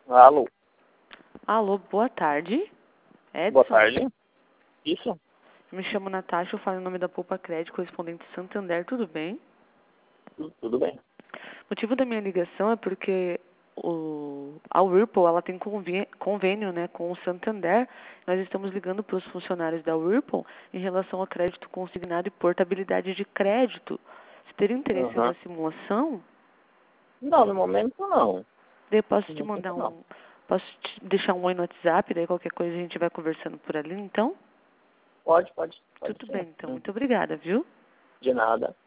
Alô, Alô, boa tarde. Edson? boa tarde. Isso? Me chamo Natasha, eu falo em nome da Poupa Crédito, correspondente Santander, tudo bem? Tudo bem. O motivo da minha ligação é porque a Whirlpool, ela tem convênio, né, com o Santander. Nós estamos ligando para os funcionários da Whirlpool em relação ao crédito consignado e portabilidade de crédito. Você teria interesse Aham. na simulação? Não, no momento não. Daí eu posso No te mandar momento não. posso te deixar um oi no WhatsApp, daí qualquer coisa a gente vai conversando por ali, então? Pode Tudo sim. bem, então. Muito obrigada, viu? De nada.